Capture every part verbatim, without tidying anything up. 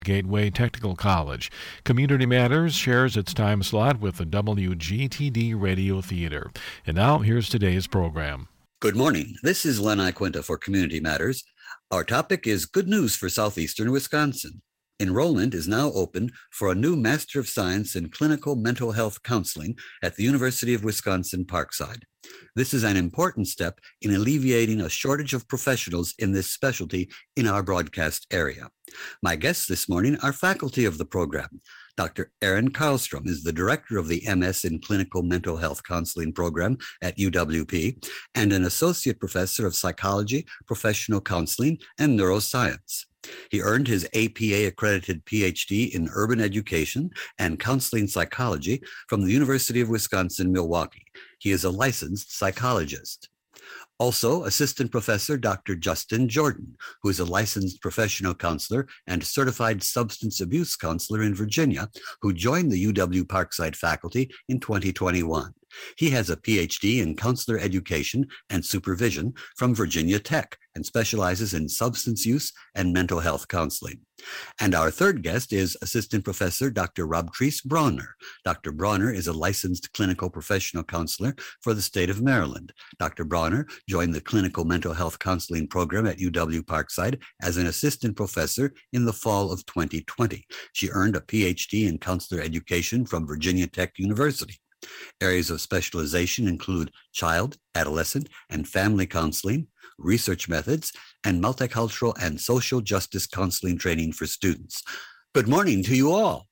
Gateway Technical College. Community Matters shares its time slot with the W G T D Radio Theater. And now, here's today's program. Good morning. This is Len Iquinta for Community Matters. Our topic is good news for southeastern Wisconsin. Enrollment is now open for a new Master of Science in Clinical Mental Health Counseling at the University of Wisconsin Parkside. This is an important step in alleviating a shortage of professionals in this specialty in our broadcast area. My guests this morning are faculty of the program. Doctor Aaron Karlstrom is the director of the M S in Clinical Mental Health Counseling program at U W P and an associate professor of psychology, professional counseling, and neuroscience. He earned his A P A-accredited P H D in urban education and counseling psychology from the University of Wisconsin-Milwaukee. He is a licensed psychologist. Also, Assistant Professor Doctor Justin Jordan, who is a licensed professional counselor and certified substance abuse counselor in Virginia, who joined the U W Parkside faculty in twenty twenty-one. He has a P H D in counselor education and supervision from Virginia Tech and specializes in substance use and mental health counseling. And our third guest is Assistant Professor Doctor Robtrice Bronner. Doctor Bronner is a licensed clinical professional counselor for the state of Maryland. Doctor Bronner joined the Clinical Mental Health Counseling program at U W Parkside as an assistant professor in the fall of twenty twenty. She earned a P H D in counselor education from Virginia Tech University. Areas of specialization include child, adolescent, and family counseling, research methods, and multicultural and social justice counseling training for students. Good morning to you all.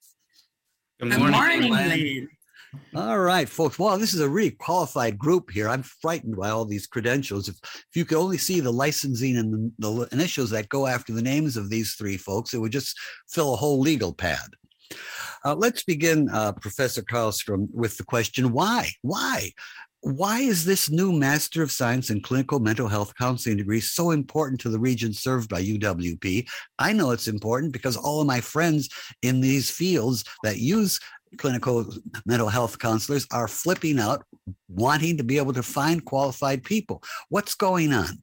Good morning. Good morning, Len. All right, folks. Wow, this is a really qualified group here. I'm frightened by all these credentials. If, if you could only see the licensing and the, the initials that go after the names of these three folks, it would just fill a whole legal pad. Uh, let's begin, uh, Professor Karlstrom, with the question, why? Why? Why is this new Master of Science in Clinical Mental Health Counseling degree so important to the region served by U W P? I know it's important because all of my friends in these fields that use clinical mental health counselors are flipping out, wanting to be able to find qualified people. What's going on?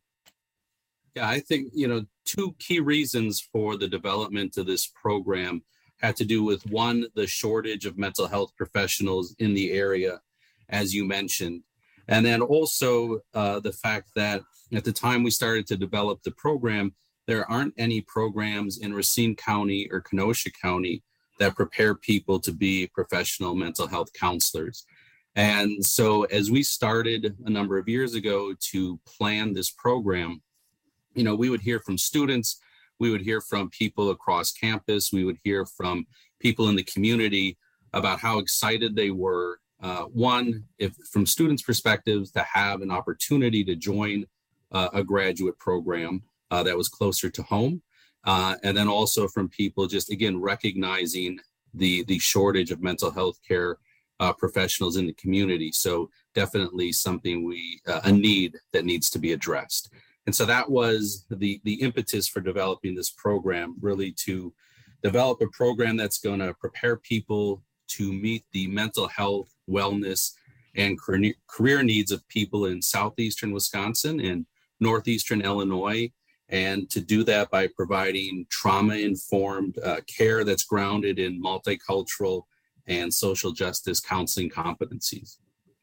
Yeah, I think, you know, two key reasons for the development of this program had to do with, one, the shortage of mental health professionals in the area, as you mentioned. And then also uh, the fact that at the time we started to develop the program, there aren't any programs in Racine County or Kenosha County that prepare people to be professional mental health counselors. And so as we started a number of years ago to plan this program, you know, we would hear from students, we would hear from people across campus, we would hear from people in the community about how excited they were, uh, one, if from students' perspectives, to have an opportunity to join uh, a graduate program uh, that was closer to home, uh, and then also from people just, again, recognizing the, the shortage of mental health care uh, professionals in the community. So definitely something we, uh, a need that needs to be addressed. And so that was the, the impetus for developing this program, really to develop a program that's going to prepare people to meet the mental health, wellness, and career needs of people in southeastern Wisconsin and northeastern Illinois, and to do that by providing trauma-informed uh, care that's grounded in multicultural and social justice counseling competencies.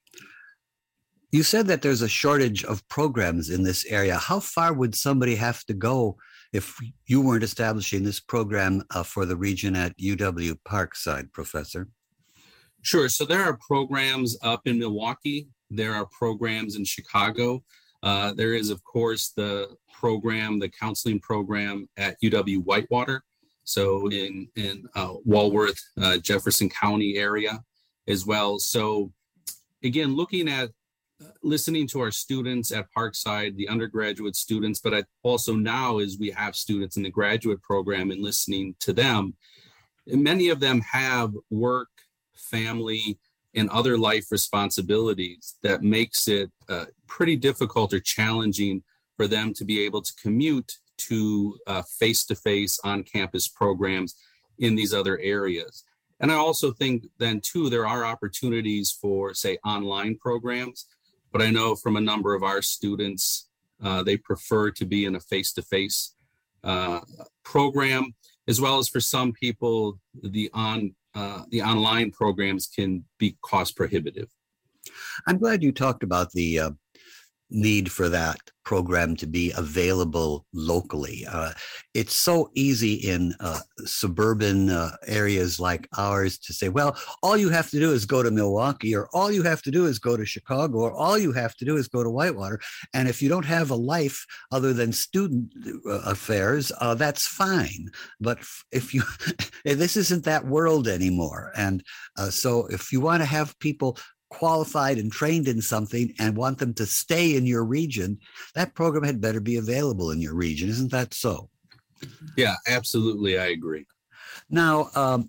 You said that there's a shortage of programs in this area. How far would somebody have to go if you weren't establishing this program uh, for the region at U W Parkside, Professor? Sure. So there are programs up in Milwaukee. There are programs in Chicago. Uh, there is, of course, the program, the counseling program at U W Whitewater. So in, in uh, Walworth, uh, Jefferson County area as well. So again, looking at listening to our students at Parkside, the undergraduate students, but I also now as we have students in the graduate program and listening to them, and many of them have work, family, and other life responsibilities that makes it uh, pretty difficult or challenging for them to be able to commute to uh, face-to-face on-campus programs in these other areas. And I also think then too, there are opportunities for, say, online programs. But I know from a number of our students, uh, they prefer to be in a face-to-face uh, program, as well as for some people, the on uh, the online programs can be cost prohibitive. I'm glad you talked about the uh, need for that program to be available locally. Uh, it's so easy in uh, suburban uh, areas like ours to say, well, all you have to do is go to Milwaukee, or all you have to do is go to Chicago, or all you have to do is go to Whitewater. And if you don't have a life other than student uh, affairs, uh, that's fine. But if you, this isn't that world anymore. And uh, so if you want to have people qualified and trained in something and want them to stay in your region, that program had better be available in your region. Isn't that so? Yeah, absolutely. I agree. Now, um,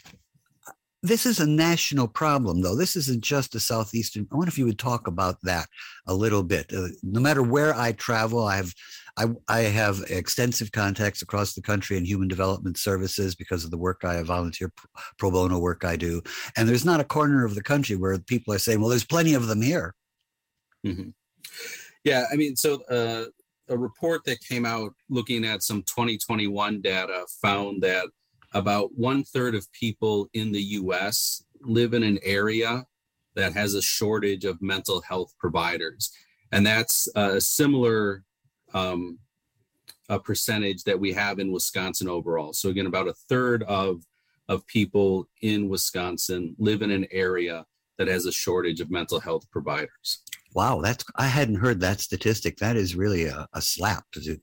this is a national problem, though. This isn't just a Southeastern. I wonder if you would talk about that a little bit. Uh, no matter where I travel, I have I, I have extensive contacts across the country in human development services because of the work I volunteer pro bono work I do. And there's not a corner of the country where people are saying, well, there's plenty of them here. Mm-hmm. Yeah, I mean, so uh, a report that came out looking at some twenty twenty-one data found that about one third of people in the U S live in an area that has a shortage of mental health providers. And that's a similar um, a percentage that we have in Wisconsin overall. So again, about a third of, of people in Wisconsin live in an area that has a shortage of mental health providers. Wow, that's I hadn't heard that statistic. That is really a, a slap.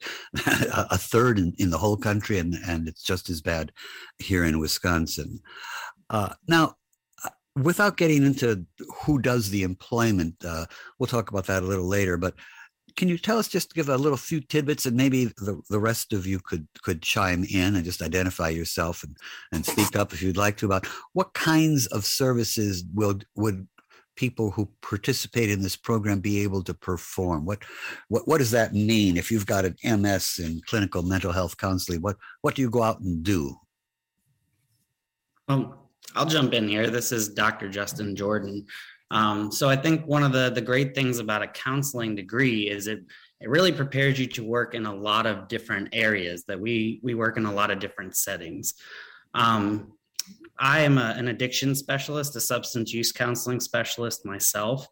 A third in, in the whole country, and, and it's just as bad here in Wisconsin. Uh, now, without getting into who does the employment, uh, we'll talk about that a little later, but can you tell us, just give a little few tidbits, and maybe the, the rest of you could could chime in and just identify yourself and, and speak up if you'd like to, about what kinds of services will would people who participate in this program be able to perform? What what what does that mean? If you've got an M S in clinical mental health counseling, what what do you go out and do? Well, I'll jump in here. This is Doctor Justin Jordan. Um, so I think one of the, the great things about a counseling degree is it it really prepares you to work in a lot of different areas, that we we work in a lot of different settings. Um, I am a, an addiction specialist, a substance use counseling specialist myself.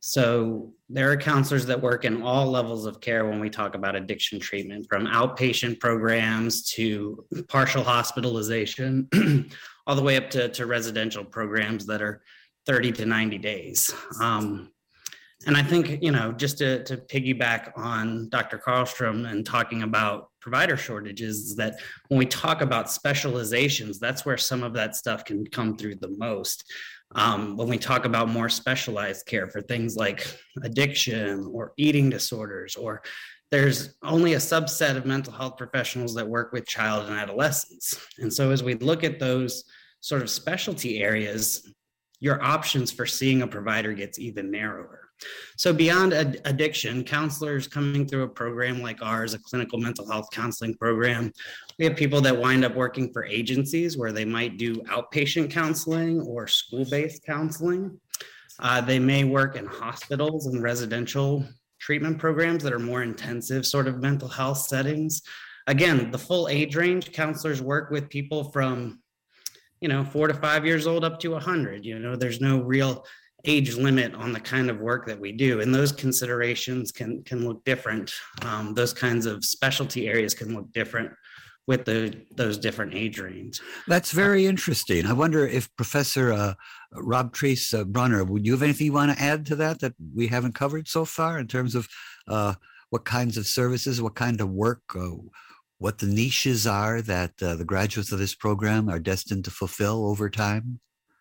So there are counselors that work in all levels of care when we talk about addiction treatment, from outpatient programs to partial hospitalization, all the way up to, to residential programs that are thirty to ninety days. Um, and I think, you know, just to, to piggyback on Doctor Karlstrom and talking about provider shortages, is that when we talk about specializations, that's where some of that stuff can come through the most. Um, when we talk about more specialized care for things like addiction or eating disorders, or there's only a subset of mental health professionals that work with child and adolescents. And so as we look at those sort of specialty areas, your options for seeing a provider gets even narrower. So beyond ad- addiction, counselors coming through a program like ours, a clinical mental health counseling program, we have people that wind up working for agencies where they might do outpatient counseling or school-based counseling. Uh, they may work in hospitals and residential treatment programs that are more intensive sort of mental health settings. Again, the full age range, counselors work with people from you know, four to five years old up to a hundred. You know, there's no real age limit on the kind of work that we do. And those considerations can can look different. Um, those kinds of specialty areas can look different with the those different age ranges. That's very interesting. I wonder if Professor uh, Rob Treese uh, Brunner, would you have anything you want to add to that that we haven't covered so far in terms of uh, what kinds of services, what kind of work, uh, what the niches are that uh, the graduates of this program are destined to fulfill over time?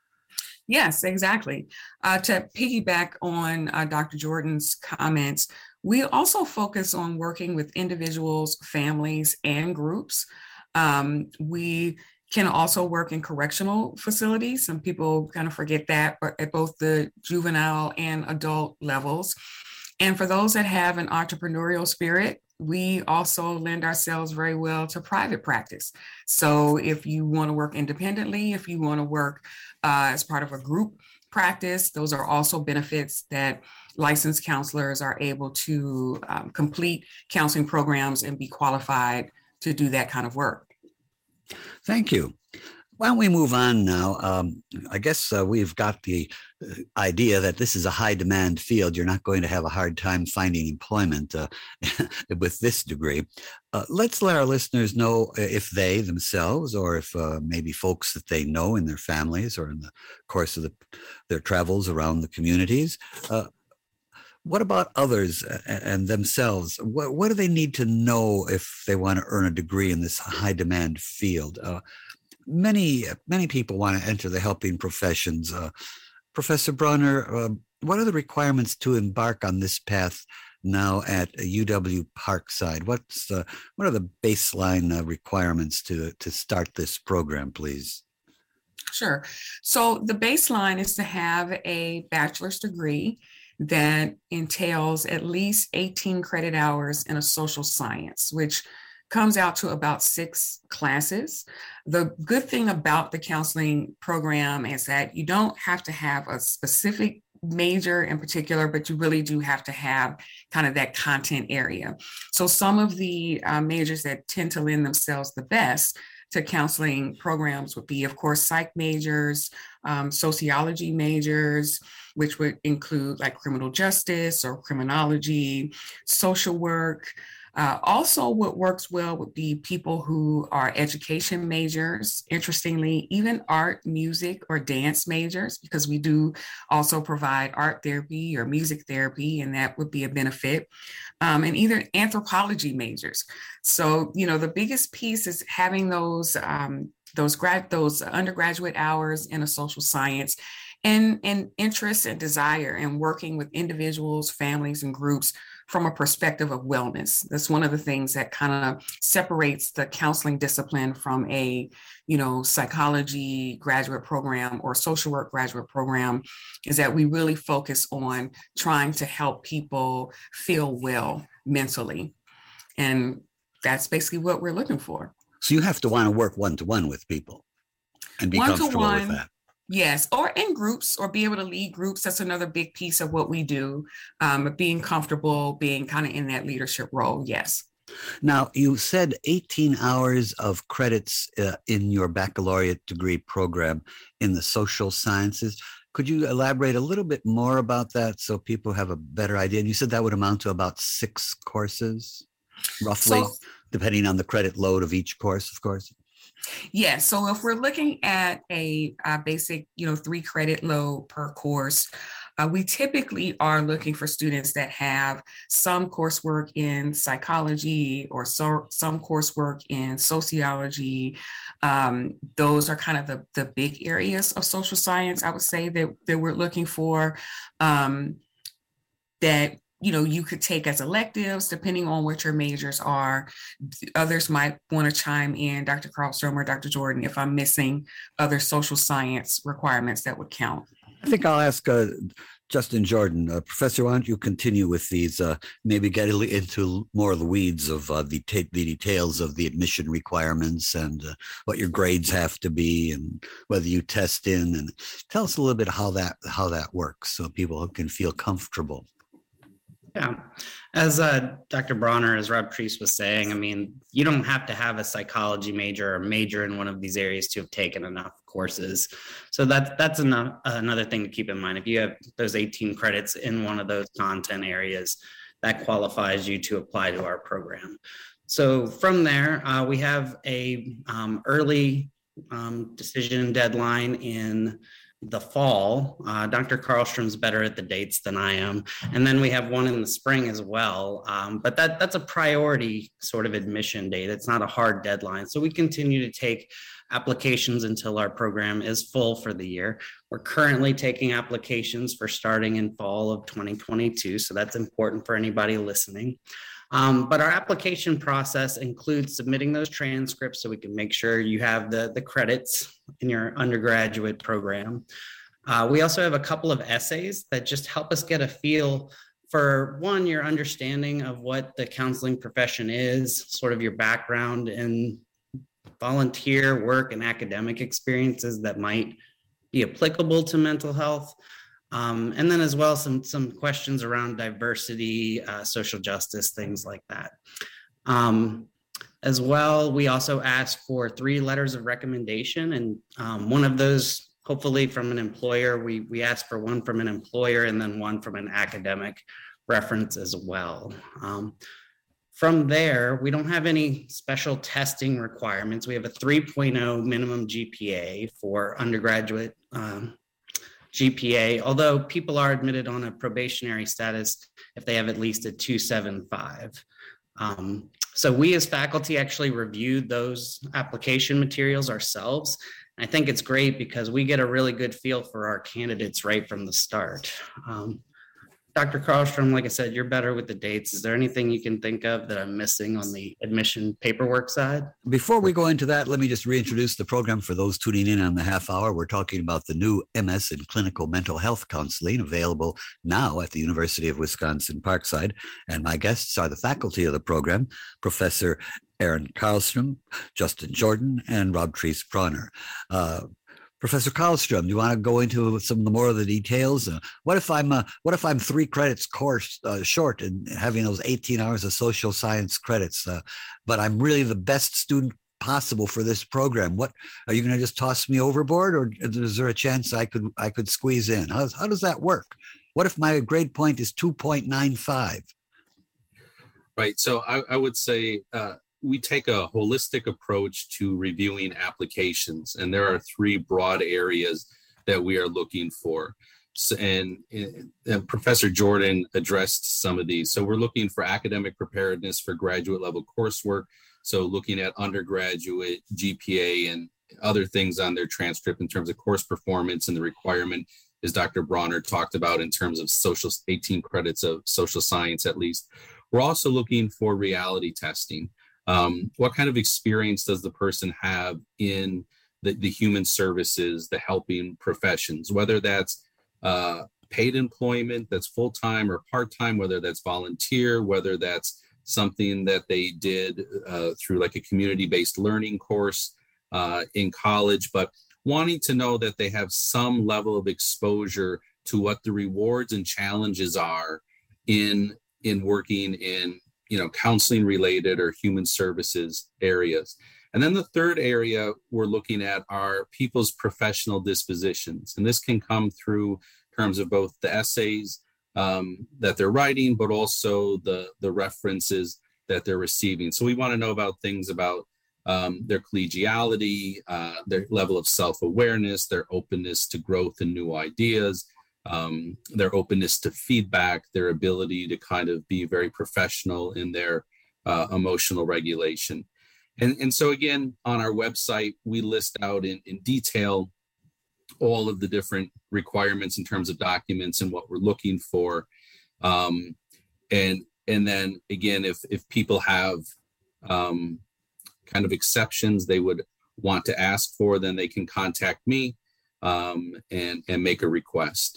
Yes, exactly. Uh, to piggyback on uh, Doctor Jordan's comments, we also focus on working with individuals, families, and groups. Um, we can also work in correctional facilities. Some people kind of forget that, but at both the juvenile and adult levels. And for those that have an entrepreneurial spirit, we also lend ourselves very well to private practice. So if you want to work independently, if you want to work uh, as part of a group practice, those are also benefits that licensed counselors are able to um, complete counseling programs and be qualified to do that kind of work. Thank you. Why don't we move on now? Um, I guess uh, we've got the idea that this is a high demand field. You're not going to have a hard time finding employment uh, with this degree. Uh, let's let our listeners know if they themselves, or if uh, maybe folks that they know in their families or in the course of the, their travels around the communities, uh, what about others and themselves? What, what do they need to know if they want to earn a degree in this high demand field? Uh, many, many people want to enter the helping professions. Uh, Professor Bronner, uh, what are the requirements to embark on this path now at U W Parkside? What's the, what are the baseline uh, requirements to, to start this program, please? Sure. So the baseline is to have a bachelor's degree that entails at least eighteen credit hours in a social science, which comes out to about six classes. The good thing about the counseling program is that you don't have to have a specific major in particular, but you really do have to have kind of that content area. So some of the uh, majors that tend to lend themselves the best to counseling programs would be, of course, psych majors, um, sociology majors, which would include like criminal justice or criminology, social work. Uh, also, what works well would be people who are education majors, interestingly, even art, music, or dance majors, because we do also provide art therapy or music therapy, and that would be a benefit, um, and either anthropology majors. So, you know, the biggest piece is having those, um, those, grad, those undergraduate hours in a social science, and, and interest and desire in working with individuals, families, and groups from a perspective of wellness. That's one of the things that kind of separates the counseling discipline from a, you know, psychology graduate program or social work graduate program, is that we really focus on trying to help people feel well mentally. And that's basically what we're looking for. So you have to want to work one-to-one with people and be comfortable with that. Yes, or in groups, or be able to lead groups. That's another big piece of what we do, um, being comfortable, being kind of in that leadership role. Yes. Now, you said eighteen hours of credits uh, in your baccalaureate degree program in the social sciences. Could you elaborate a little bit more about that so people have a better idea? And you said that would amount to about six courses, roughly, so, depending on the credit load of each course, of course. Yeah, so if we're looking at a, a basic, you know, three credit load per course, uh, we typically are looking for students that have some coursework in psychology or so, some coursework in sociology. Um, those are kind of the, the big areas of social science, I would say, that, that we're looking for, um, that you know, you could take as electives, depending on what your majors are. Others might want to chime in, Doctor Karlstrom or Doctor Jordan, if I'm missing other social science requirements that would count. I think I'll ask uh, Justin Jordan. Uh, Professor, why don't you continue with these, uh, maybe get into more of the weeds of uh, the, t- the details of the admission requirements and uh, what your grades have to be and whether you test in, and tell us a little bit how that, how that works so people can feel comfortable. Yeah, as uh, Doctor Bronner, as Rob Treese was saying, I mean, you don't have to have a psychology major or major in one of these areas to have taken enough courses. So that's that's enough, uh, another thing to keep in mind. If you have those eighteen credits in one of those content areas, that qualifies you to apply to our program. So from there, uh, we have a um, early um, decision deadline in the fall. uh, Doctor Karlstrom's better at the dates than I am. And then we have one in the spring as well. Um, but that that's a priority sort of admission date. It's not a hard deadline. So we continue to take applications until our program is full for the year. We're currently taking applications for starting in fall of twenty twenty-two. So that's important for anybody listening. Um, but our application process includes submitting those transcripts so we can make sure you have the, the credits in your undergraduate program. Uh, we also have a couple of essays that just help us get a feel for, one, your understanding of what the counseling profession is, sort of your background in volunteer work and academic experiences that might be applicable to mental health. Um, and then as well, some, some questions around diversity, uh, social justice, things like that. Um, As well, we also ask for three letters of recommendation, and um, one of those, hopefully from an employer. We, we ask for one from an employer and then one from an academic reference as well. Um, from there, we don't have any special testing requirements. We have a three point oh minimum G P A for undergraduate um, G P A, although people are admitted on a probationary status if they have at least a two point seven five. Um, so we as faculty actually reviewed those application materials ourselves. I think it's great because we get a really good feel for our candidates right from the start. Um, Doctor Karlstrom, like I said, you're better with the dates. Is there anything you can think of that I'm missing on the admission paperwork side? Before we go into that, let me just reintroduce the program for those tuning in on the half hour. We're talking about the new M S in Clinical Mental Health Counseling, available now at the University of Wisconsin Parkside. And my guests are the faculty of the program, Professor Aaron Karlstrom, Justin Jordan, and Rob Treese Bronner. Uh, Professor Karlstrom, do you want to go into some of the more of the details? Uh, what if I'm uh, what if I'm three credits course uh, short and having those eighteen hours of social science credits, uh, but I'm really the best student possible for this program? What are you going to just toss me overboard, or is there a chance I could I could squeeze in? How, how does that work? What if my grade point is two point nine five? Right. So I, I would say. Uh, We take a holistic approach to reviewing applications, and there are three broad areas that we are looking for. So, and, and Professor Jordan addressed some of these. So we're looking for academic preparedness for graduate level coursework. So looking at undergraduate G P A and other things on their transcript in terms of course performance and the requirement, as Doctor Bronner talked about, in terms of social eighteen credits of social science at least. We're also looking for reality testing. Um, what kind of experience does the person have in the, the human services, the helping professions, whether that's uh, paid employment that's full-time or part-time, whether that's volunteer, whether that's something that they did uh, through like a community-based learning course uh, in college, but wanting to know that they have some level of exposure to what the rewards and challenges are in, in working in you know, counseling related or human services areas. And then the third area we're looking at are people's professional dispositions. And this can come through terms of both the essays um, that they're writing, but also the, the references that they're receiving. So we want to know about things about um, their collegiality, uh, their level of self-awareness, their openness to growth and new ideas, Um, their openness to feedback, their ability to kind of be very professional in their uh, emotional regulation. And, and so again, on our website, we list out in, in detail all of the different requirements in terms of documents and what we're looking for. Um, and, and then again, if, if people have um, kind of exceptions they would want to ask for, then they can contact me um, and, and make a request.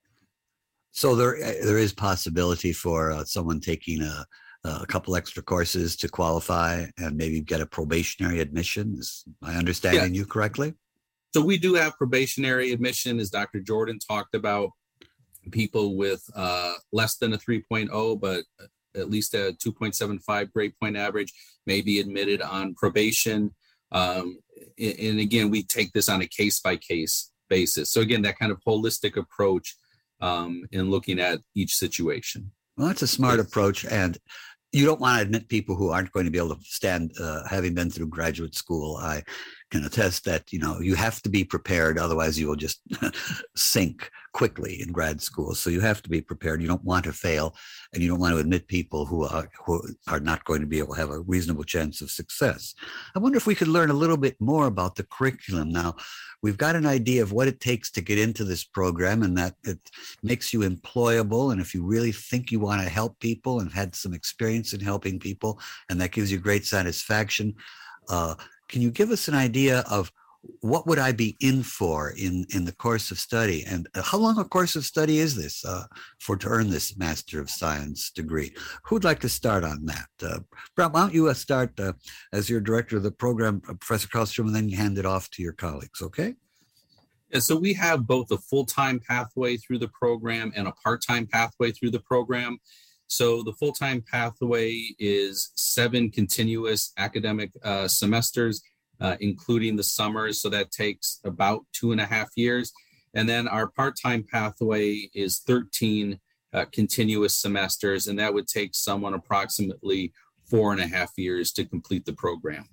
So there, there is possibility for uh, someone taking a, a couple extra courses to qualify and maybe get a probationary admission. Is my understanding yeah. you correctly? So we do have probationary admission, as Doctor Jordan talked about. People with uh, less than a three point oh, but at least a two point seven five grade point average may be admitted on probation. Um, and again, we take this on a case by case basis. So again, that kind of holistic approach Um, in looking at each situation. Well, that's a smart yes. approach. And you don't want to admit people who aren't going to be able to stand, uh, having been through graduate school. I can attest that, you know, you have to be prepared. Otherwise, you will just sink quickly in grad school. So you have to be prepared. You don't want to fail, and you don't want to admit people who are, who are not going to be able to have a reasonable chance of success. I wonder if we could learn a little bit more about the curriculum. Now, we've got an idea of what it takes to get into this program, and that it makes you employable. And if you really think you want to help people and had some experience in helping people, and that gives you great satisfaction, uh, can you give us an idea of what would I be in for in, in the course of study? And how long a course of study is this uh, for to earn this Master of Science degree? Who'd like to start on that? Uh, Brad, why don't you uh, start uh, as your director of the program, uh, Professor Karlstrom, and then you hand it off to your colleagues, okay? Yeah, so we have both a full-time pathway through the program and a part-time pathway through the program. So the full-time pathway is seven continuous academic uh, semesters, uh, including the summers. So that takes about two and a half years. And then our part-time pathway is thirteen uh, continuous semesters, and that would take someone approximately four and a half years to complete the program.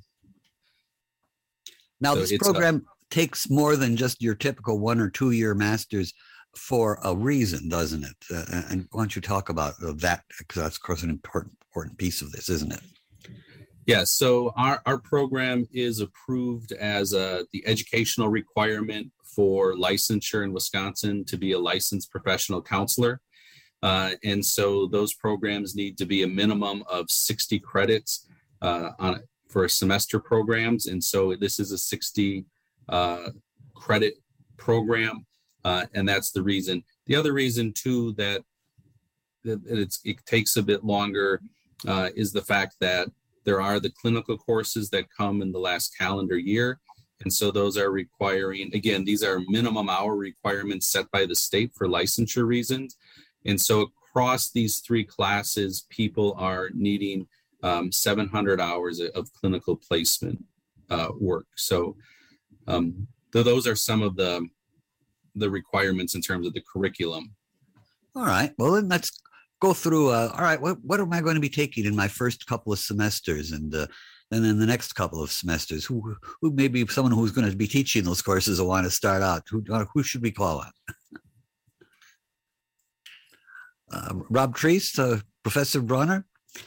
Now, So this it's program takes more than just your typical one or two year master's for a reason, doesn't it? Uh, and why don't you talk about uh, that? Because that's, of course, an important, important piece of this, isn't it? Yeah, so our, our program is approved as a, the educational requirement for licensure in Wisconsin to be a licensed professional counselor. Uh, and so those programs need to be a minimum of sixty credits uh, on for semester programs. And so this is a sixty uh, credit program. Uh, and that's the reason. The other reason, too, that, that it's, it takes a bit longer uh, is the fact that there are the clinical courses that come in the last calendar year. And so those are requiring, again, these are minimum hour requirements set by the state for licensure reasons. And so across these three classes, people are needing um, seven hundred hours of clinical placement uh, work. So um, th- those are some of the the requirements in terms of the curriculum. All right. Well, then let's go through. Uh, all right. What, what am I going to be taking in my first couple of semesters? And uh, then in the next couple of semesters, who who maybe someone who's going to be teaching those courses will want to start out? Who, who should we call on? uh, Rob Treese, uh, Professor Bronner?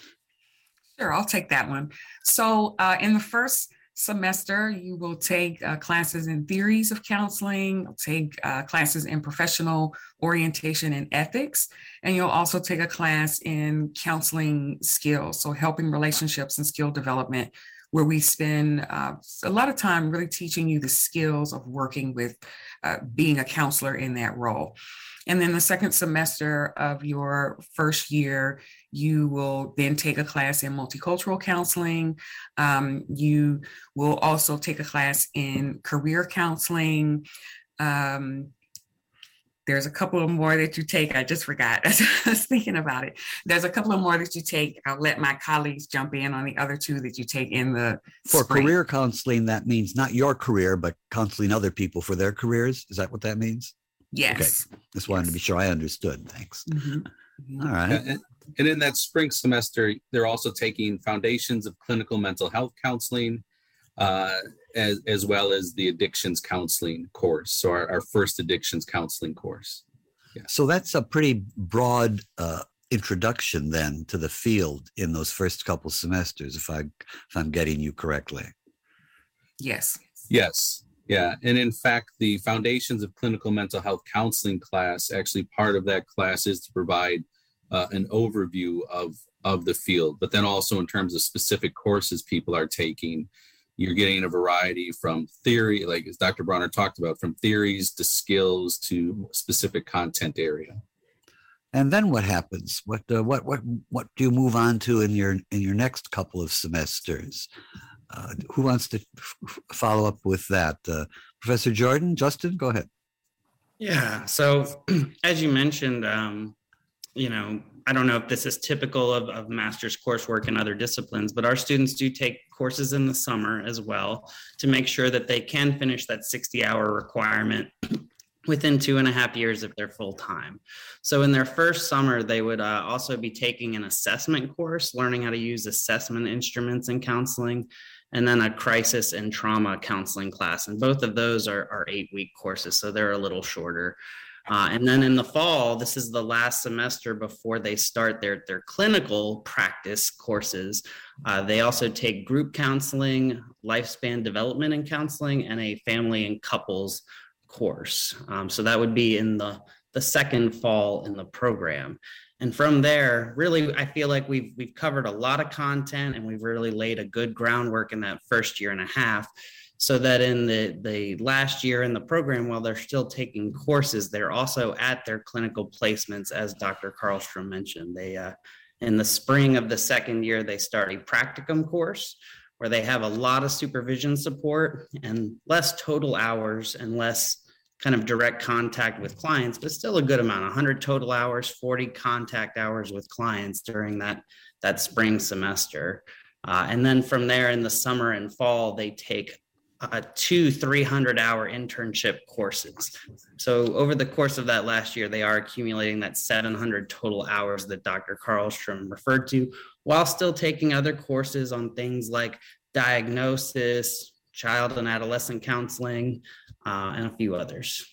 Sure, I'll take that one. So uh, in the first semester, you will take uh, classes in theories of counseling, take uh, classes in professional orientation and ethics, and you'll also take a class in counseling skills, so helping relationships and skill development, where we spend uh, a lot of time really teaching you the skills of working with uh, being a counselor in that role. And then the second semester of your first year, you will then take a class in multicultural counseling. Um, you will also take a class in career counseling. Um, there's a couple of more that you take. I just forgot. I was thinking about it. There's a couple of more that you take. I'll let my colleagues jump in on the other two that you take in the For spring. career counseling, that means not your career, but counseling other people for their careers. Is that what that means? Yes. Okay. Just wanted Yes. to be sure I understood. Thanks. Mhm. All right. Yeah, and, and in that spring semester, they're also taking Foundations of Clinical Mental Health Counseling, uh, as, as well as the Addictions Counseling course. So our, our first Addictions Counseling course. Yeah. So that's a pretty broad uh, introduction then to the field in those first couple semesters, if I if I'm getting you correctly. Yes. Yes. Yeah. And in fact, the Foundations of Clinical Mental Health Counseling class, actually part of that class is to provide uh, an overview of, of the field, but then also in terms of specific courses people are taking, you're getting a variety from theory, like as Doctor Bronner talked about, from theories to skills to specific content area. And then what happens? What uh, what what what do you move on to in your in your next couple of semesters? Uh, who wants to f- follow up with that? Uh, Professor Jordan, Justin, go ahead. Yeah. So as you mentioned, um, you know, I don't know if this is typical of, of master's coursework in other disciplines, but our students do take courses in the summer as well to make sure that they can finish that sixty hour requirement within two and a half years if they're full time. So in their first summer, they would uh, also be taking an assessment course, learning how to use assessment instruments in counseling, and then a crisis and trauma counseling class. And both of those are, are eight week courses, so they're a little shorter. Uh, and then in the fall, this is the last semester before they start their, their clinical practice courses. Uh, they also take group counseling, lifespan development and counseling, and a family and couples course. Um, so that would be in the, the second fall in the program. And from there, really, I feel like we've we've covered a lot of content and we've really laid a good groundwork in that first year and a half, so that in the, the last year in the program, while they're still taking courses, they're also at their clinical placements, as Doctor Karlstrom mentioned. They uh, in the spring of the second year, they start a practicum course where they have a lot of supervision support and less total hours and less kind of direct contact with clients, but still a good amount, one hundred total hours, forty contact hours with clients during that, that spring semester. Uh, and then from there in the summer and fall, they take uh, two three hundred hour internship courses. So over the course of that last year, they are accumulating that seven hundred total hours that Doctor Karlstrom referred to, while still taking other courses on things like diagnosis, child and adolescent counseling, uh, and a few others.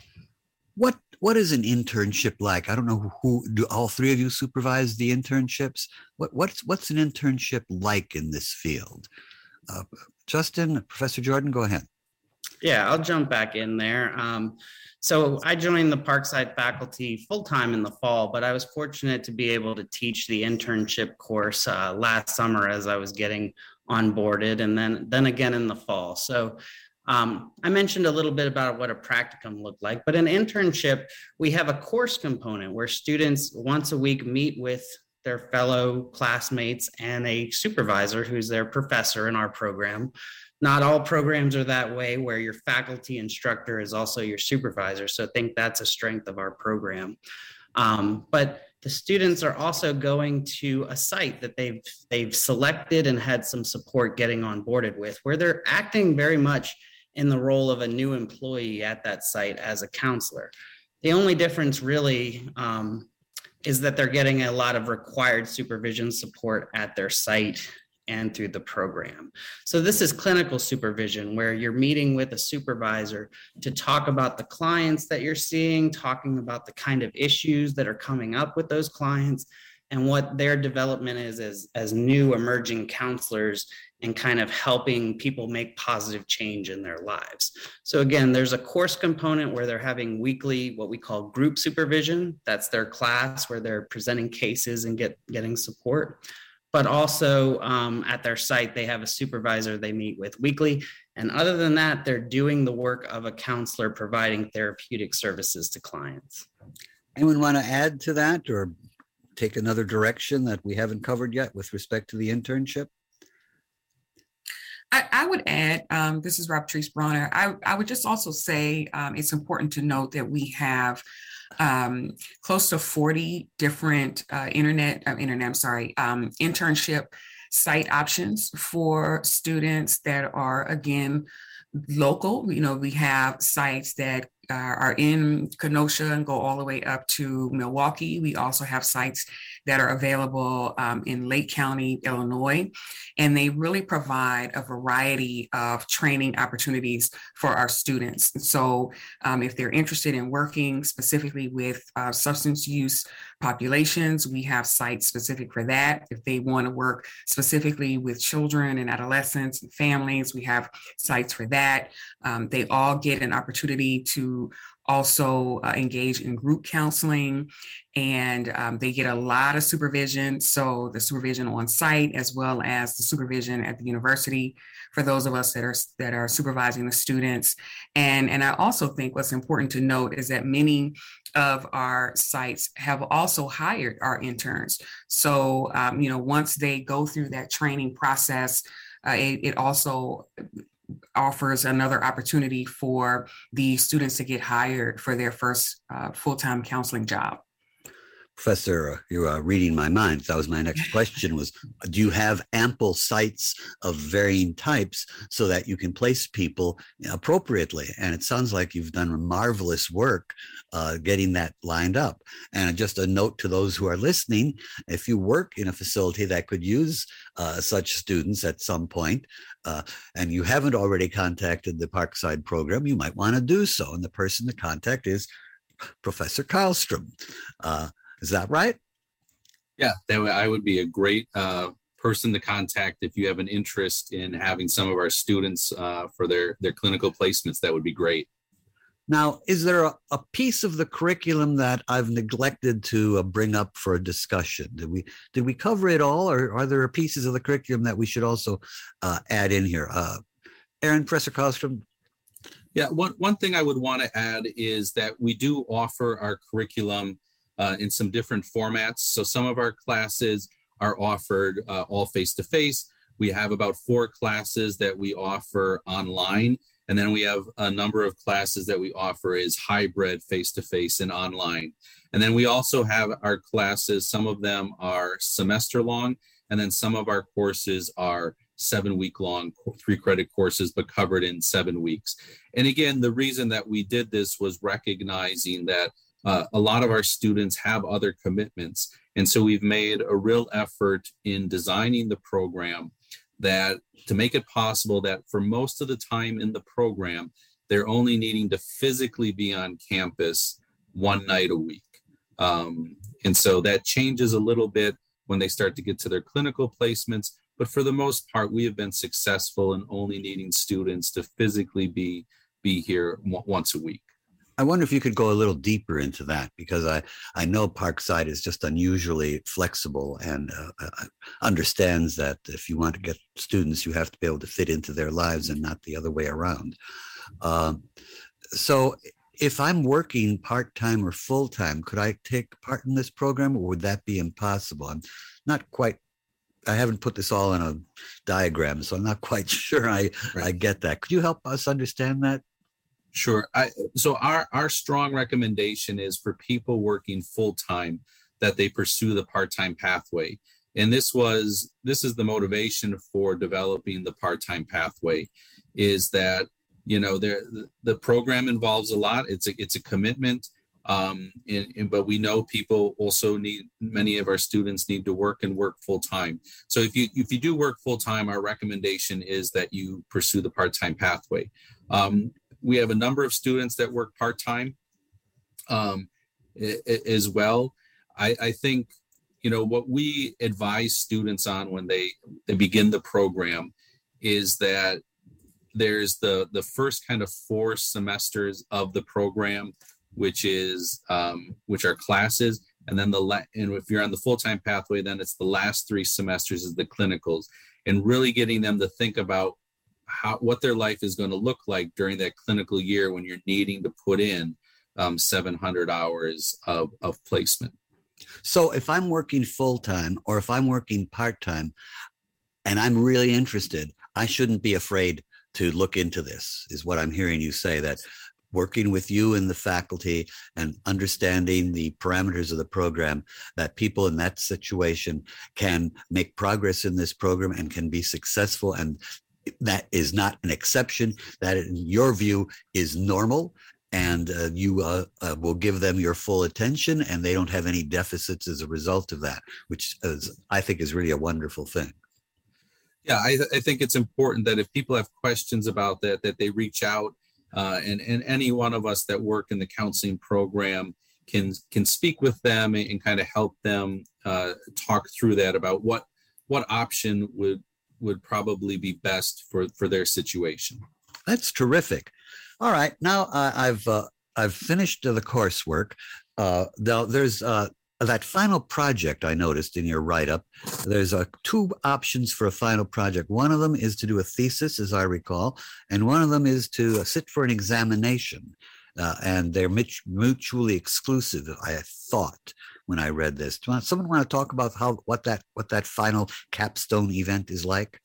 What what is an internship like? I don't know who do all three of you supervise the internships. What what's what's an internship like in this field? Uh, Justin, Professor Jordan, go ahead. Yeah, I'll jump back in there. Um, so I joined the Parkside faculty full-time in the fall, but I was fortunate to be able to teach the internship course uh, last summer as I was getting onboarded, and then, then again in the fall. So um, I mentioned a little bit about what a practicum looked like, but an internship, we have a course component where students once a week meet with their fellow classmates and a supervisor who's their professor in our program. Not all programs are that way, where your faculty instructor is also your supervisor. So I think that's a strength of our program. Um, but the students are also going to a site that they've they've selected and had some support getting onboarded with, where they're acting very much in the role of a new employee at that site as a counselor. The only difference really um, is that they're getting a lot of required supervision support at their site and through the program. So this is clinical supervision, where you're meeting with a supervisor to talk about the clients that you're seeing, talking about the kind of issues that are coming up with those clients, and what their development is as, as new emerging counselors, and kind of helping people make positive change in their lives. So again, there's a course component where they're having weekly, what we call group supervision. That's their class where they're presenting cases and get, getting support. But also um, at their site, they have a supervisor they meet with weekly. And other than that, they're doing the work of a counselor providing therapeutic services to clients. Anyone want to add to that or take another direction that we haven't covered yet with respect to the internship? I, I would add, um, this is Rob-Patrice Bronner. I, I would just also say um, it's important to note that we have um, close to forty different uh, internet, uh, internet, I'm sorry, um, internship site options for students that are, again, local. You know, we have sites that uh, are in Kenosha and go all the way up to Milwaukee. We also have sites that are available um, in Lake County, Illinois, and they really provide a variety of training opportunities for our students. So um, if they're interested in working specifically with uh, substance use populations, we have sites specific for that. If they want to work specifically with children and adolescents and families, we have sites for that. Um, they all get an opportunity to also uh, engage in group counseling, and um, they get a lot of supervision. So the supervision on site, as well as the supervision at the university for those of us that are that are supervising the students. And, and I also think what's important to note is that many of our sites have also hired our interns. So, um, you know, once they go through that training process, uh, it, it also offers another opportunity for the students to get hired for their first uh, full-time counseling job. Professor, you're uh, reading my mind. That was my next question was, do you have ample sites of varying types so that you can place people appropriately? And it sounds like you've done marvelous work uh, getting that lined up. And just a note to those who are listening, if you work in a facility that could use uh, such students at some point, uh, and you haven't already contacted the Parkside program, you might want to do so. And the person to contact is Professor Karlstrom. Uh, Is that right? Yeah, that w- I would be a great uh, person to contact if you have an interest in having some of our students uh, for their, their clinical placements. That would be great. Now, is there a, a piece of the curriculum that I've neglected to uh, bring up for a discussion? Did we did we cover it all, or are there pieces of the curriculum that we should also uh, add in here? Uh, Aaron, Professor Karlstrom? Yeah, one, one thing I would want to add is that we do offer our curriculum Uh, in some different formats. So some of our classes are offered uh, all face-to-face. We have about four classes that we offer online. And then we have a number of classes that we offer is hybrid, face-to-face and online. And then we also have our classes, some of them are semester long, and then some of our courses are seven week long, three credit courses, but covered in seven weeks. And again, the reason that we did this was recognizing that uh, a lot of our students have other commitments. And so we've made a real effort in designing the program that to make it possible that for most of the time in the program, they're only needing to physically be on campus one night a week. Um, and so that changes a little bit when they start to get to their clinical placements. But for the most part, we have been successful in only needing students to physically be, be here w- once a week. I wonder if you could go a little deeper into that, because I, I know Parkside is just unusually flexible and uh, uh, understands that if you want to get students, you have to be able to fit into their lives and not the other way around. Uh, so if I'm working part-time or full-time, could I take part in this program, or would that be impossible? I'm not quite, I haven't put this all in a diagram, so I'm not quite sure I, right. I get that. Could you help us understand that? Sure. I, so our, our strong recommendation is for people working full-time that they pursue the part-time pathway. And this was, this is the motivation for developing the part-time pathway, is that, you know, there, the, the program involves a lot. It's a, it's a commitment. Um, and, and, but we know people also need, many of our students need to work and work full-time. So if you, if you do work full-time, our recommendation is that you pursue the part-time pathway. Um, We have a number of students that work part-time um, as well. I, I think, you know, what we advise students on when they, they begin the program is that there's the, the first kind of four semesters of the program, which is, um, which are classes. And then the, la- and if you're on the full-time pathway, then it's the last three semesters is the clinicals, and really getting them to think about how, what their life is going to look like during that clinical year when you're needing to put in um, seven hundred hours of, of placement. So if I'm working full-time or if I'm working part-time and I'm really interested, I shouldn't be afraid to look into this, is what I'm hearing you say, that working with you and the faculty and understanding the parameters of the program, that people in that situation can make progress in this program and can be successful, and that is not an exception, that in your view is normal, and uh, you uh, uh, will give them your full attention and they don't have any deficits as a result of that, which is, I think is really a wonderful thing. Yeah, I, th- I think it's important that if people have questions about that, that they reach out, uh, and, and any one of us that work in the counseling program can can speak with them and, and kind of help them uh, talk through that about what what option would would probably be best for, for their situation. That's terrific. All right, now uh, I've uh, I've finished uh, the coursework. Uh, now there's uh, that final project I noticed in your write-up. There's uh, two options for a final project. One of them is to do a thesis, as I recall, and one of them is to uh, sit for an examination. Uh, and they're mutually exclusive, I thought, when I read this. Someone want to talk about how what that what that final capstone event is like?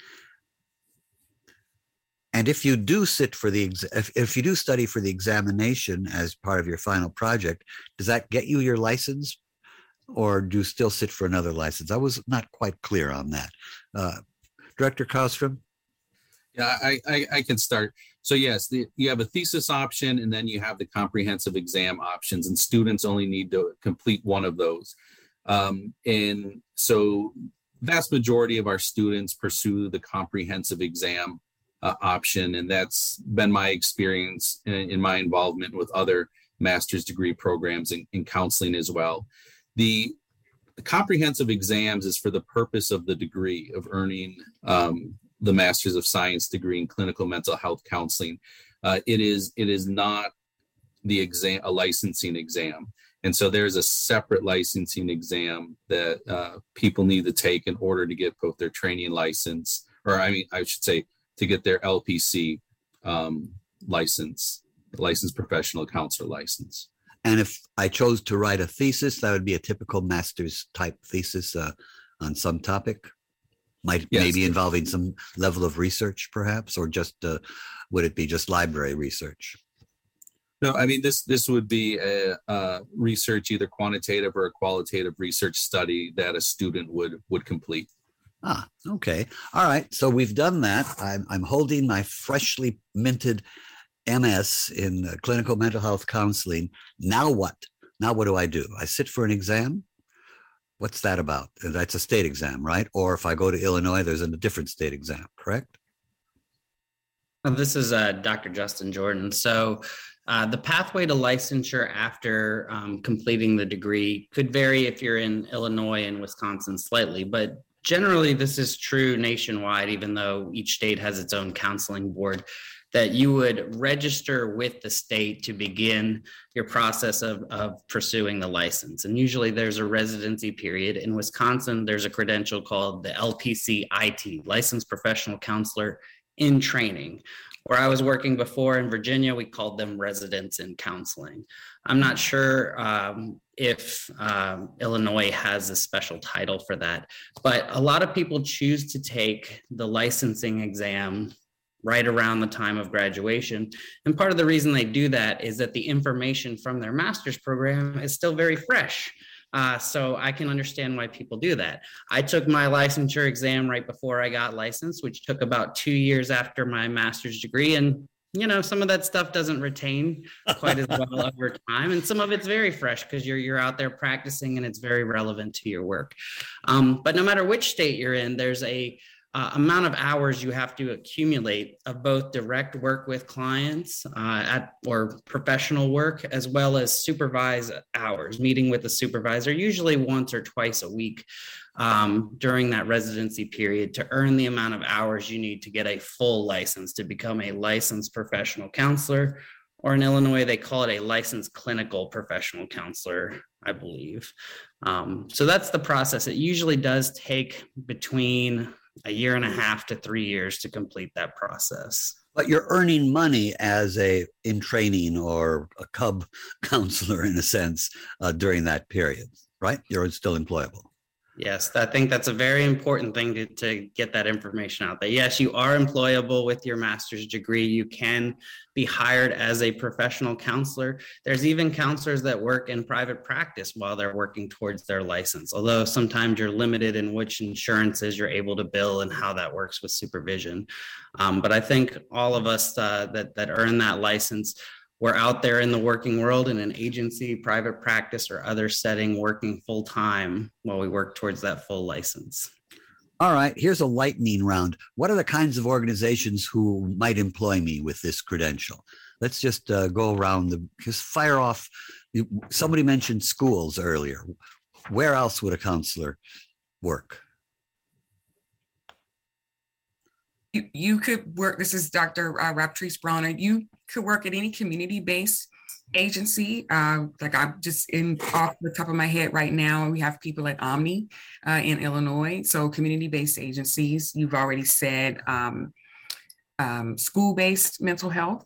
And if you do sit for the if, if you do study for the examination as part of your final project, does that get you your license, or do you still sit for another license? I was not quite clear on that. Uh, Director Karlstrom? Yeah, I, I, I can start. So yes, the, you have a thesis option, and then you have the comprehensive exam options, and students only need to complete one of those. Um, and so vast majority of our students pursue the comprehensive exam uh, option, and that's been my experience in, in my involvement with other master's degree programs in, in counseling as well. The, the comprehensive exams is for the purpose of the degree of earning um, the Master's of Science degree in clinical mental health counseling. Uh, it is it is not the exam, a licensing exam. And so there's a separate licensing exam that uh, people need to take in order to get both their training license, or I mean, I should say, to get their L P C um, license, licensed professional counselor license. And if I chose to write a thesis, that would be a typical master's type thesis uh, on some topic? Might Yes. maybe involving some level of research, perhaps, or just uh, would it be just library research? No, I mean, this this would be a, a research, either quantitative or a qualitative research study that a student would would complete. Ah, okay. All right. So we've done that. I'm, I'm holding my freshly minted M S in uh, clinical mental health counseling. Now what? Now what do I do? I sit for an exam? What's that about? That's a state exam, right? Or if I go to Illinois, there's a different state exam, correct? Well, this is uh, Doctor Justin Jordan. So uh, the pathway to licensure after um, completing the degree could vary if you're in Illinois and Wisconsin slightly, but generally this is true nationwide, even though each state has its own counseling board, that you would register with the state to begin your process of, of pursuing the license. And usually there's a residency period. In Wisconsin, there's a credential called the L P C I T, Licensed Professional Counselor in Training. Where I was working before in Virginia, we called them residents in counseling. I'm not sure um, if um, Illinois has a special title for that, but a lot of people choose to take the licensing exam right around the time of graduation. And part of the reason they do that is that the information from their master's program is still very fresh. Uh, so I can understand why people do that. I took my licensure exam right before I got licensed, which took about two years after my master's degree. And, you know, some of that stuff doesn't retain quite as well over time. And some of it's very fresh because you're, you're out there practicing and it's very relevant to your work. Um, but no matter which state you're in, there's a Uh, amount of hours you have to accumulate of both direct work with clients uh, at or professional work, as well as supervised hours, meeting with the supervisor, usually once or twice a week um, during that residency period to earn the amount of hours you need to get a full license to become a licensed professional counselor, or in Illinois, they call it a licensed clinical professional counselor, I believe. Um, so that's the process. It usually does take between a year and a half to three years to complete that process. But you're earning money as a in training or a cub counselor in a sense uh, during that period, right? You're still employable. Yes, I think that's a very important thing to, to get that information out there. Yes, you are employable with your master's degree. You can be hired as a professional counselor. There's even counselors that work in private practice while they're working towards their license, although sometimes you're limited in which insurances you're able to bill and how that works with supervision. Um, but I think all of us uh, that, that earn that license, we're out there in the working world in an agency, private practice, or other setting working full time while we work towards that full license. All right, here's a lightning round. What are the kinds of organizations who might employ me with this credential? Let's just uh, go around the, just fire off. Somebody mentioned schools earlier. Where else would a counselor work? You, you could work, this is Doctor Uh, Raptrice Bronner, you could work at any community-based agency. Uh, like I'm just in off the top of my head right now, we have people at Omni uh, in Illinois. So community-based agencies, you've already said um, um, school-based mental health.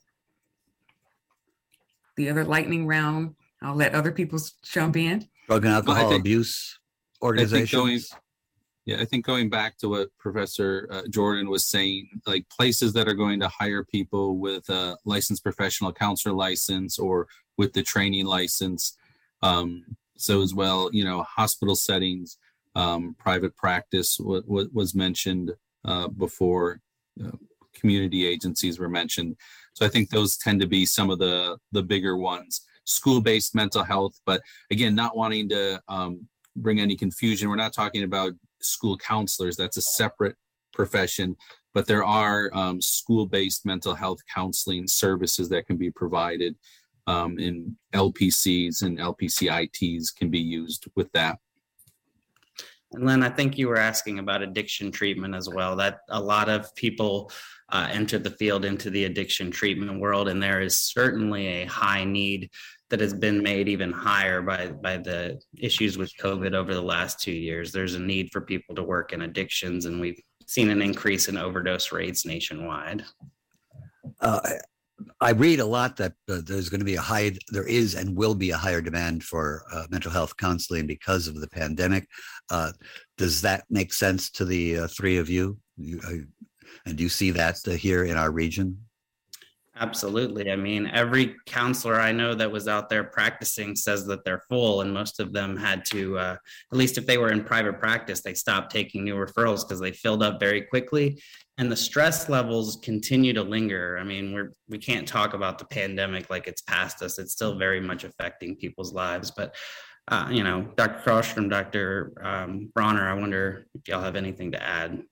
The other lightning round, I'll let other people jump in. Drug and alcohol think, abuse organizations. I think going, yeah, I think going back to what Professor uh, Jordan was saying, like places that are going to hire people with a licensed professional counselor license or with the training license. Um, so as well, you know, hospital settings, um, private practice w- w- was mentioned uh, before. Uh, community agencies were mentioned. So I think those tend to be some of the, the bigger ones. School-based mental health, but again, not wanting to um, bring any confusion. We're not talking about school counselors. That's a separate profession, but there are um, school-based mental health counseling services that can be provided um, in L P Cs, and L P C I Ts can be used with that. And Len, I think you were asking about addiction treatment as well. That a lot of people uh, enter the field into the addiction treatment world, and there is certainly a high need that has been made even higher by, by the issues with COVID over the last two years. There's a need for people to work in addictions, and we've seen an increase in overdose rates nationwide. Uh, I read a lot that uh, there's going to be a high, there is and will be a higher demand for uh, mental health counseling because of the pandemic. Uh, does that make sense to the uh, three of you? you uh, and do you see that uh, here in our region? Absolutely. I mean, every counselor I know that was out there practicing says that they're full, and most of them had to, uh, at least if they were in private practice, they stopped taking new referrals because they filled up very quickly. And the stress levels continue to linger. I mean, we're, we can't talk about the pandemic like it's past us. It's still very much affecting people's lives. But, uh, you know, Doctor Karlstrom, Doctor Um, Bronner, I wonder if y'all have anything to add.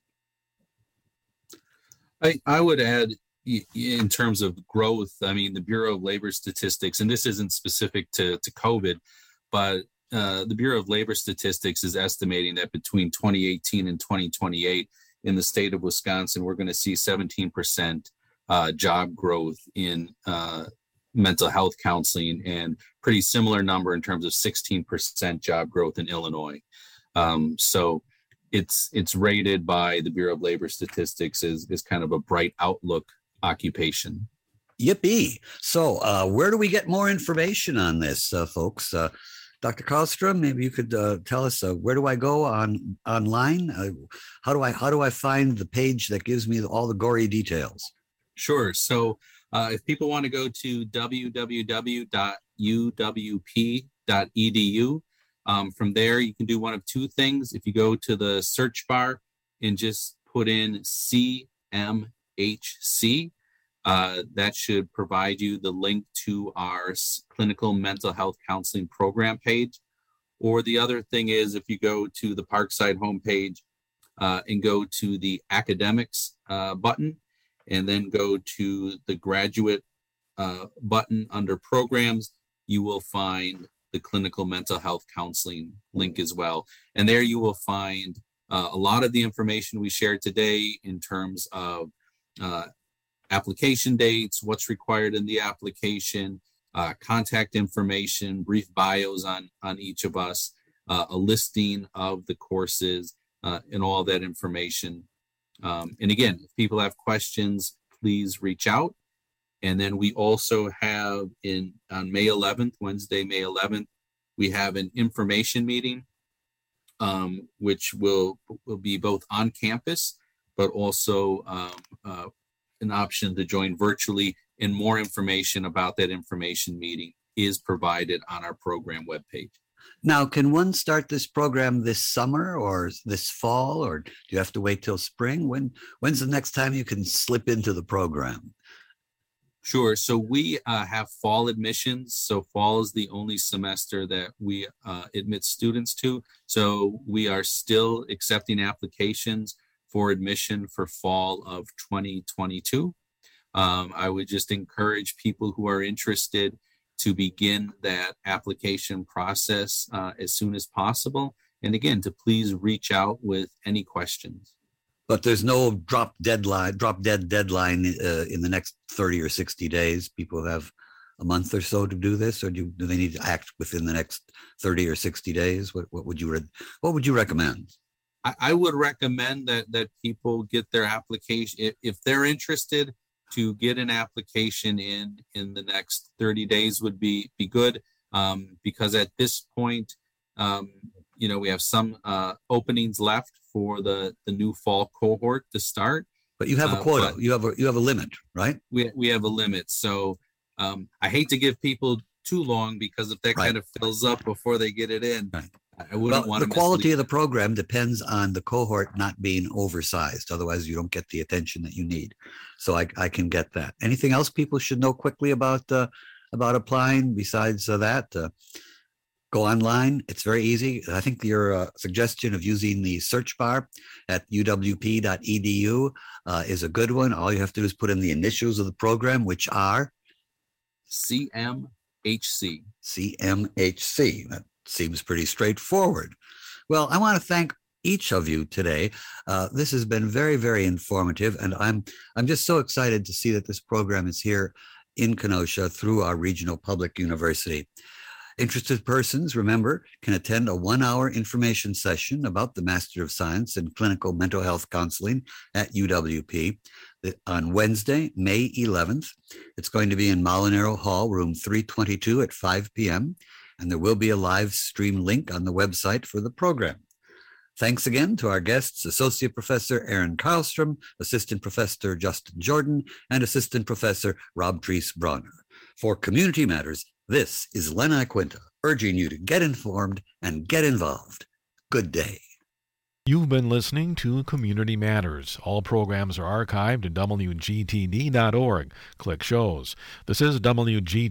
I, I would add, in terms of growth, I mean, the Bureau of Labor Statistics, and this isn't specific to, to COVID, but uh, the Bureau of Labor Statistics is estimating that between twenty eighteen and twenty twenty-eight in the state of Wisconsin, we're going to see seventeen percent uh, job growth in uh, mental health counseling, and pretty similar number in terms of sixteen percent job growth in Illinois. Um, so it's it's rated by the Bureau of Labor Statistics as, as kind of a bright outlook occupation. Yippee. So uh, where do we get more information on this, uh, folks? Uh, Doctor Karlstrom, maybe you could uh, tell us uh, where do I go on online? Uh, how do I how do I find the page that gives me all the gory details? Sure. So uh, if people want to go to w w w dot u w p dot e d u, um, from there you can do one of two things. If you go to the search bar and just put in C M H C, uh, that should provide you the link to our clinical mental health counseling program page. Or the other thing is, if you go to the Parkside homepage uh, and go to the academics uh, button, and then go to the graduate uh, button under programs, you will find the clinical mental health counseling link as well. And there you will find uh, a lot of the information we shared today in terms of uh, application dates, what's required in the application, uh, contact information, brief bios on, on each of us, uh, a listing of the courses, uh, and all that information. Um, and again, if people have questions, please reach out. And then we also have in on May eleventh, Wednesday, May eleventh, we have an information meeting, um, which will, will be both on campus, but also um, uh, an option to join virtually, and more information about that information meeting is provided on our program webpage. Now, can one start this program this summer or this fall, or do you have to wait till spring? When when's the next time you can slip into the program? Sure. So we uh, have fall admissions. So fall is the only semester that we uh, admit students to. So we are still accepting applications for admission for fall of twenty twenty-two. Um, I would just encourage people who are interested to begin that application process uh, as soon as possible. And again, to please reach out with any questions. But there's no drop deadline, drop dead deadline uh, in the next thirty or sixty days. People have a month or so to do this, or do, do they need to act within the next thirty or sixty days? What, what would you re- what would you recommend? I would recommend that that people get their application, if, if they're interested, to get an application in in the next thirty days would be be good, um, because at this point, um, you know, we have some uh, openings left for the the new fall cohort to start. But you have a uh, quota. You have a you have a limit, right? We we have a limit. So um, I hate to give people too long, because if that right. kind of fills up before they get it in. Right. I wouldn't well, want the to quality mislead. of the program depends on the cohort not being oversized. Otherwise, you don't get the attention that you need. So I, I can get that. Anything else people should know quickly about uh, about applying besides uh, that? Uh, go online. It's very easy. I think your uh, suggestion of using the search bar at u w p dot e d u uh, is a good one. All you have to do is put in the initials of the program, which are C M H C. C M H C. That seems pretty straightforward. Well, I want to thank each of you today. Uh, this has been very, very informative, and I'm I'm just so excited to see that this program is here in Kenosha through our regional public university. Interested persons, remember, can attend a one-hour information session about the Master of Science in Clinical Mental Health Counseling at U W P. on Wednesday, May eleventh. It's going to be in Molinaro Hall, room three twenty-two at five p.m., and there will be a live stream link on the website for the program. Thanks again to our guests, Associate Professor Aaron Karlstrom, Assistant Professor Justin Jordan, and Assistant Professor Rob Treese Bronner. For Community Matters, this is Len Iquinta, urging you to get informed and get involved. Good day. You've been listening to Community Matters. All programs are archived at W G T D dot org. Click shows. This is W G T D.